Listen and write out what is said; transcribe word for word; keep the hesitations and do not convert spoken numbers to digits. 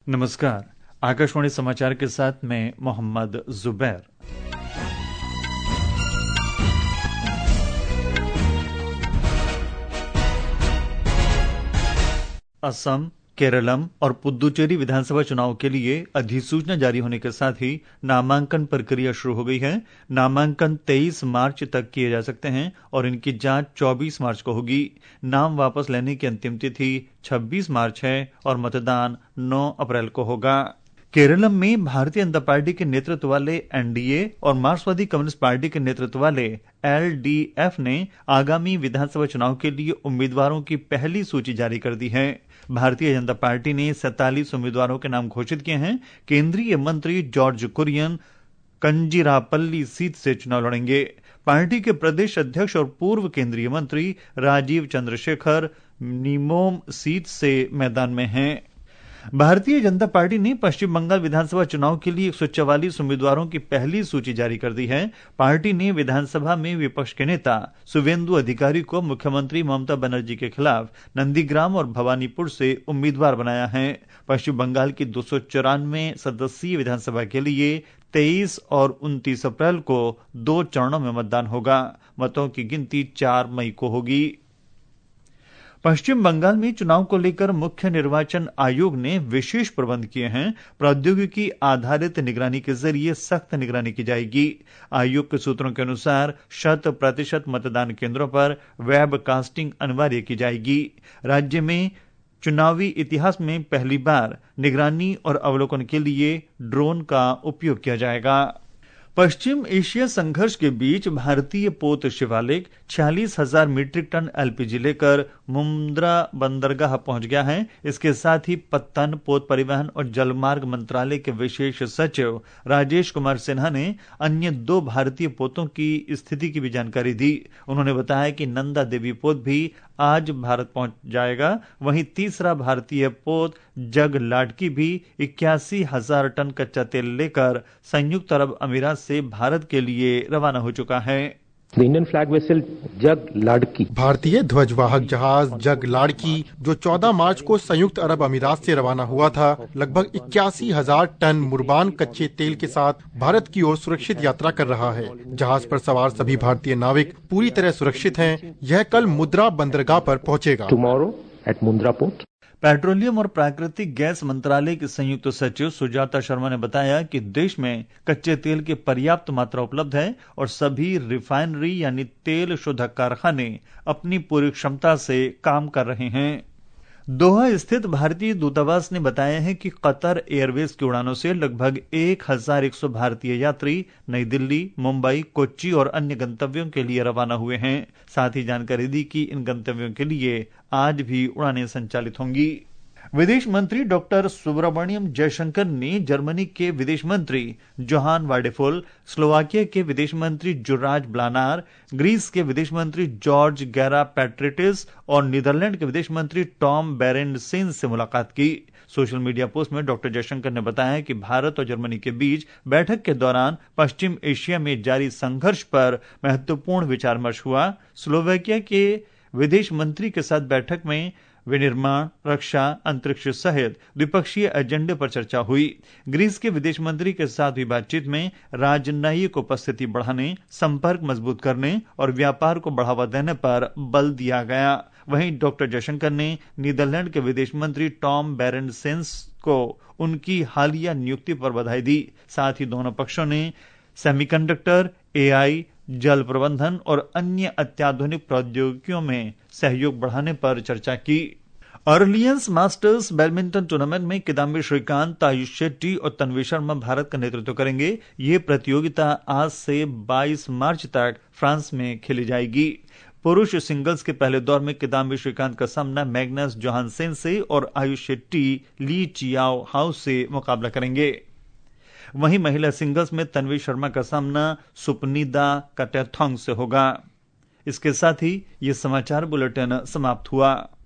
नमस्कार। आकाशवाणी समाचार के साथ मैं मोहम्मद जुबैर। असम, केरलम और पुद्दुचेरी विधानसभा चुनाव के लिए अधिसूचना जारी होने के साथ ही नामांकन प्रक्रिया शुरू हो गई है। नामांकन तेईस मार्च तक किए जा सकते हैं और इनकी जांच चौबीस मार्च को होगी। नाम वापस लेने की अंतिम तिथि छब्बीस मार्च है और मतदान नौ अप्रैल को होगा। केरलम में भारतीय जनता पार्टी के नेतृत्व वाले एनडीए और मार्क्सवादी कम्युनिस्ट पार्टी के नेतृत्व वाले एलडीएफ ने आगामी विधानसभा चुनाव के लिए उम्मीदवारों की पहली सूची जारी कर दी है। भारतीय जनता पार्टी ने सैंतालीस उम्मीदवारों के नाम घोषित किए हैं। केंद्रीय मंत्री जॉर्ज कुरियन कंजीरापल्ली सीट से चुनाव लड़ेंगे। पार्टी के प्रदेश अध्यक्ष और पूर्व केंद्रीय मंत्री राजीव चंद्रशेखर निमोम सीट से मैदान में हैं। भारतीय जनता पार्टी ने पश्चिम बंगाल विधानसभा चुनाव के लिए एक सौ चवालीस उम्मीदवारों की पहली सूची जारी कर दी है। पार्टी ने विधानसभा में विपक्ष के नेता शुवेंदु अधिकारी को मुख्यमंत्री ममता बनर्जी के खिलाफ नंदीग्राम और भवानीपुर से उम्मीदवार बनाया है। पश्चिम बंगाल की दो सौ चौरानवे सदस्यीय विधानसभा के लिए तेईस और उनतीस अप्रैल को दो चरणों में मतदान होगा। मतों की गिनती चार मई को होगी। पश्चिम बंगाल में चुनाव को लेकर मुख्य निर्वाचन आयोग ने विशेष प्रबंध किए हैं। प्रौद्योगिकी आधारित निगरानी के जरिए सख्त निगरानी की जाएगी। आयोग के सूत्रों के अनुसार शत प्रतिशत मतदान केंद्रों पर वेबकास्टिंग अनिवार्य की जाएगी। राज्य में चुनावी इतिहास में पहली बार निगरानी और अवलोकन के लिए ड्रोन का उपयोग किया जाएगा। पश्चिम एशिया संघर्ष के बीच भारतीय पोत शिवालिक छियालीस हजार मीट्रिक टन एलपीजी लेकर मुंद्रा बंदरगाह पहुंच गया है। इसके साथ ही पत्तन पोत परिवहन और जलमार्ग मंत्रालय के विशेष सचिव राजेश कुमार सिन्हा ने अन्य दो भारतीय पोतों की स्थिति की भी जानकारी दी। उन्होंने बताया कि नंदा देवी पोत भी आज भारत पहुंच जाएगा। वहीं तीसरा भारतीय पोत जग लाडकी भी इक्यासी हजार टन कच्चा तेल लेकर संयुक्त अरब अमीरात से भारत के लिए रवाना हो चुका है। Indian flag vessel Jag Ladki, भारतीय ध्वजवाहक जहाज जग लाडकी, जो चौदह मार्च को संयुक्त अरब अमीरात से रवाना हुआ था, लगभग इक्यासी हजार टन मुर्बान कच्चे तेल के साथ भारत की ओर सुरक्षित यात्रा कर रहा है। जहाज पर सवार सभी भारतीय नाविक पूरी तरह सुरक्षित हैं। यह कल मुंद्रा बंदरगाह पर पहुंचेगा। Tomorrow at Mundra port. Petroleum और प्राकृतिक गैस मंत्रालय के संयुक्त सचिव सुजाता शर्मा ने बताया कि देश में कच्चे तेल की पर्याप्त मात्रा उपलब्ध है और सभी रिफाइनरी यानी तेल शोधक कारखाने अपनी पूरी क्षमता से काम कर रहे हैं। दोहा स्थित भारतीय दूतावास ने बताया है कि कतर एयरवेज की उड़ानों से लगभग एक हजार एक सौ भारतीय यात्री नई दिल्ली, मुंबई, कोच्चि और अन्य गंतव्यों के लिए रवाना हुए हैं। साथ ही जानकारी दी कि इन गंतव्यों के लिए आज भी उड़ानें संचालित होंगी। विदेश मंत्री डॉक्टर सुब्रमण्यम जयशंकर ने जर्मनी के विदेश मंत्री जोहान वाडेफुल, स्लोवाकिया के विदेश मंत्री जुराज ब्लानार, ग्रीस के विदेश मंत्री जॉर्ज गैरा पैट्रिटिस और नीदरलैंड के विदेश मंत्री टॉम बेरेंडसेन से मुलाकात की। सोशल मीडिया पोस्ट में डॉक्टर जयशंकर ने बताया कि भारत और जर्मनी के बीच बैठक के दौरान पश्चिम एशिया में जारी संघर्ष पर महत्वपूर्ण विचार विमर्श हुआ। स्लोवाकिया के विदेश मंत्री के साथ बैठक में विनिर्माण, रक्षा, अंतरिक्ष सहित द्विपक्षीय एजेंडे पर चर्चा हुई। ग्रीस के विदेश मंत्री के साथ हुई बातचीत में राजनयिक उपस्थिति बढ़ाने, संपर्क मजबूत करने और व्यापार को बढ़ावा देने पर बल दिया गया। वहीं डॉक्टर जयशंकर ने नीदरलैंड के विदेश मंत्री टॉम बेरेंडसेन्स को उनकी हालिया नियुक्ति पर बधाई दी। साथ ही दोनों पक्षों ने सेमीकंडक्टर, एआई, जल प्रबंधन और अन्य अत्याधुनिक प्रौद्योगिकियों में सहयोग बढ़ाने पर चर्चा की। ऑरलियंस मास्टर्स बैडमिंटन टूर्नामेंट में किदाम्बी श्रीकांत, आयुष शेट्टी और तन्वी शर्मा भारत का नेतृत्व करेंगे। ये प्रतियोगिता आज से बाईस मार्च तक फ्रांस में खेली जाएगी। पुरुष सिंगल्स के पहले दौर में किदाम्बी श्रीकांत का सामना मैग्नस जोहानसेन से और Ayush Shetty Lee Chia Hao से मुकाबला करेंगे। वहीं महिला सिंगल्स में तन्वी शर्मा का सामना सुपनीदा कटेथोंग से होगा। इसके साथ ही ये समाचार बुलेटिन समाप्त हुआ।